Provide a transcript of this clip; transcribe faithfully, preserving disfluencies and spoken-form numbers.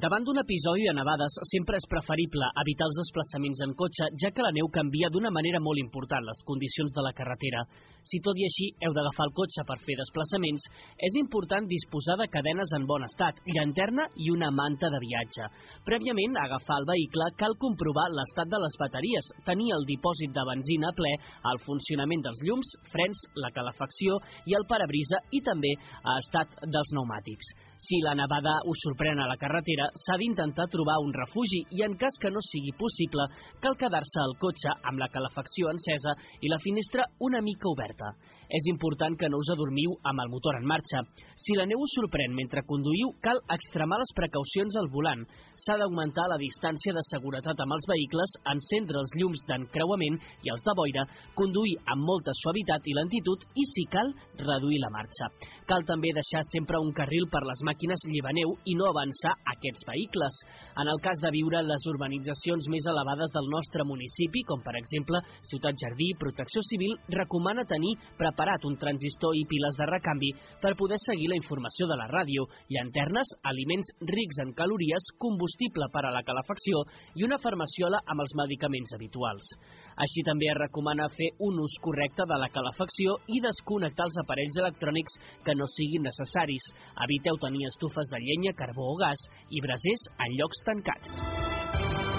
Davant d'un episodi de nevades, sempre és preferible evitar els desplaçaments en cotxe, ja que la neu canvia d'una manera molt important les condicions de la carretera. Si tot i així heu d'agafar el cotxe per fer desplaçaments, és important disposar de cadenes en bon estat, llanterna i una manta de viatge. Prèviament a agafar el vehicle cal comprovar l'estat de les bateries, tenir el dipòsit de benzina ple, el funcionament dels llums, frens, la calefacció i el parabrisa i també a estat dels pneumàtics. Si la nevada us sorprèn a la carretera, s'ha d'intentar trobar un refugi i, en cas que no sigui possible, cal quedar-se al cotxe amb la calefacció encesa i la finestra una mica oberta. És important que no us adormiu amb el motor en marxa. Si la neu us sorprèn mentre conduïu, cal extremar les precaucions al volant. S'ha d'augmentar la distància de seguretat amb els vehicles, encendre els llums d'encreuament i els de boira, conduir amb molta suavitat i lentitud i, si cal, reduir la marxa. Cal també deixar sempre un carril per les màquines llevaneu i no avançar aquests vehicles. En el cas de viure en les urbanitzacions més elevades del nostre municipi, com per exemple Ciutat Jardí, Protecció Civil recomana tenir preparat un transistor i piles de recanvi per poder seguir la informació de la ràdio, llanternes, aliments rics en calories, combustible per a la calefacció i una farmaciola amb els medicaments habituals. Així també es recomana fer un ús correcte de la calefacció i desconnectar els aparells electrònics que no siguin necessaris. Eviteu tenir estufes de llenya, carbó o gas i brasers en llocs tancats.